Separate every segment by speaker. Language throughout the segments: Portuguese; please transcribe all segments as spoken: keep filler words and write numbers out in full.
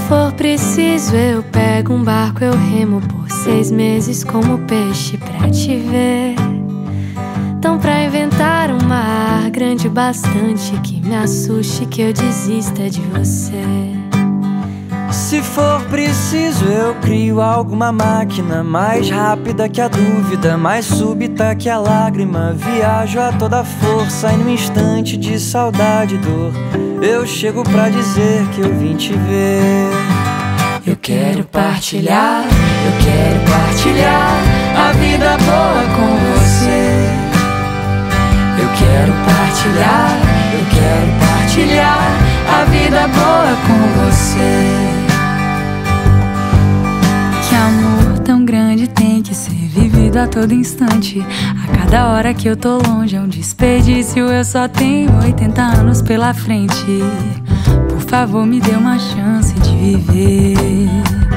Speaker 1: for preciso, eu pego um barco, eu remo por seis meses como peixe pra te ver. Então pra inventar um mar grande bastante que me assuste, que eu desista de você.
Speaker 2: Se for preciso, eu crio alguma máquina mais rápida que a dúvida, mais súbita que a lágrima. Viajo a toda força e num instante de saudade e dor eu chego pra dizer que eu vim te ver.
Speaker 1: Eu quero partilhar, eu quero partilhar a vida boa com você. Eu quero partilhar, eu quero partilhar a vida boa com você. Que amor tão grande tem que ser vivido a todo instante. A cada hora que eu tô longe é um desperdício. Eu só tenho oitenta anos pela frente. Por favor, me dê uma chance de viver.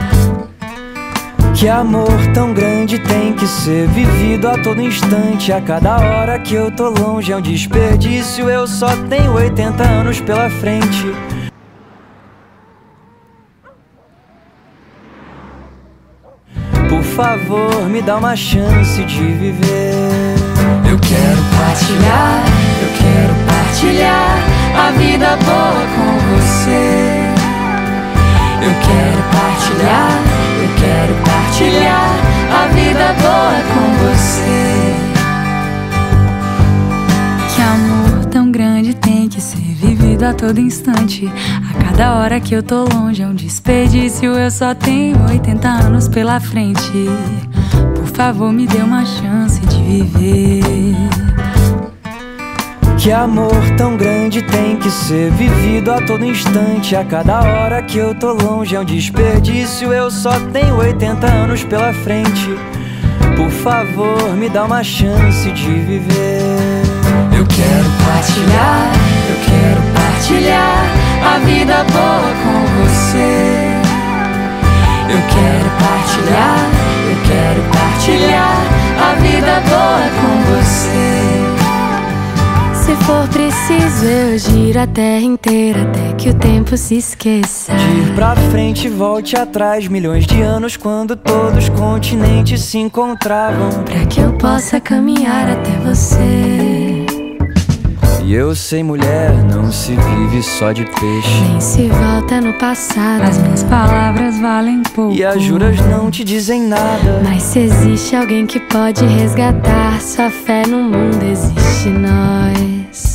Speaker 2: Que amor tão grande tem que ser vivido a todo instante. A cada hora que eu tô longe é um desperdício. Eu só tenho oitenta anos pela frente. Por favor, me dá uma chance de viver.
Speaker 1: Eu quero partilhar, eu quero partilhar a vida boa com você. Eu quero partilhar, eu quero partilhar a vida boa com você. Que amor tão grande tem que ser vivido a todo instante. A cada hora que eu tô longe é um desperdício. Eu só tenho oitenta anos pela frente. Por favor, me dê uma chance de viver.
Speaker 2: Que amor tão grande tem que ser vivido a todo instante. A cada hora que eu tô longe é um desperdício. Eu só tenho oitenta anos pela frente. Por favor, me dá uma chance de viver.
Speaker 1: Eu quero partilhar, eu quero partilhar a vida boa com você. Eu quero partilhar, eu quero partilhar a vida boa com você. Se for preciso, eu giro a terra inteira até que o tempo se esqueça.
Speaker 2: De ir pra frente e volte atrás, milhões de anos quando todos os continentes se encontravam.
Speaker 1: Pra que eu possa caminhar até você.
Speaker 2: E eu sei, mulher, não se vive só de peixe.
Speaker 1: Nem se volta no passado. As minhas palavras valem pouco.
Speaker 2: E as juras não te dizem nada.
Speaker 1: Mas se existe alguém que pode resgatar sua fé no mundo, existe nós.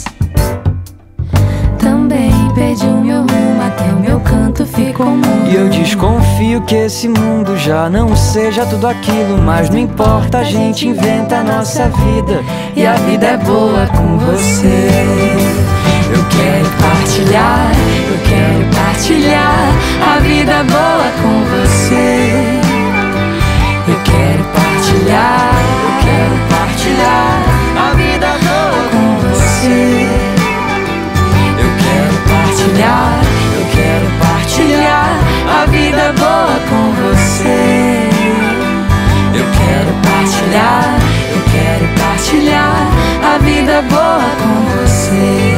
Speaker 1: Também perdi o meu rumo, até o meu canto ficou mudo.
Speaker 2: E eu desconfio que esse mundo já não seja tudo aquilo. Mas não importa, a gente inventa a nossa vida. E a vida é boa com você.
Speaker 1: Eu quero partilhar, eu quero partilhar a vida boa com você. Eu quero partilhar, eu quero partilhar a vida boa com você. Eu quero partilhar, eu quero partilhar a vida boa com você. Eu quero partilhar, eu quero partilhar a vida boa com você.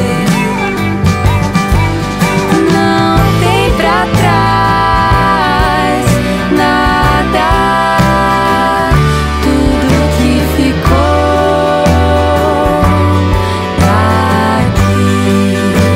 Speaker 1: Não tem pra trás nada, tudo que ficou tá aqui.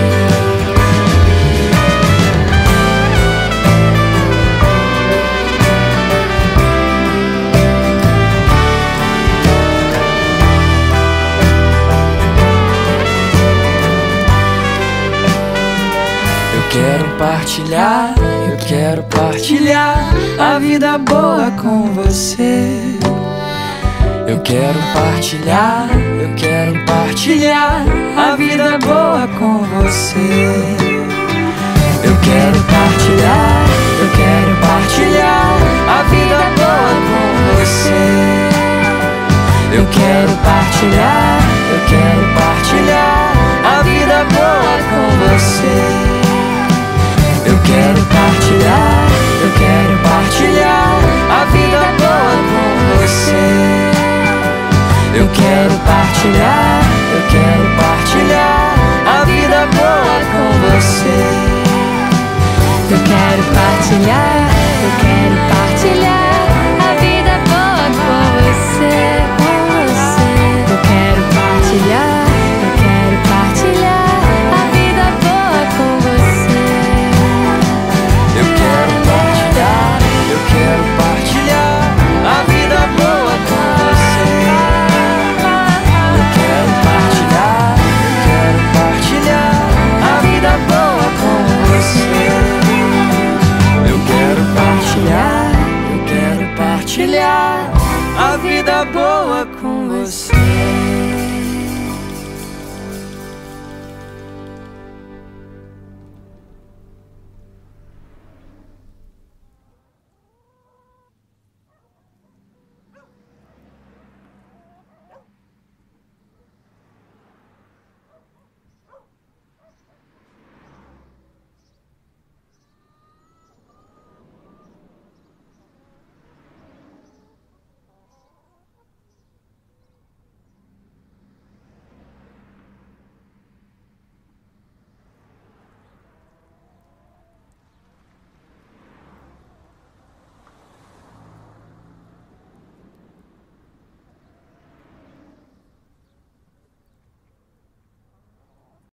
Speaker 2: Eu quero partilhar, eu quero partilhar a vida boa com você. Eu quero partilhar, eu quero partilhar a vida boa com você. Eu quero partilhar, eu quero partilhar a vida boa com você. Eu quero partilhar, eu quero partilhar a vida boa com você. Eu quero partilhar, eu quero partilhar a vida boa com você. Eu quero partilhar, eu quero partilhar a vida boa com você. Eu quero partilhar.
Speaker 1: compartilhar.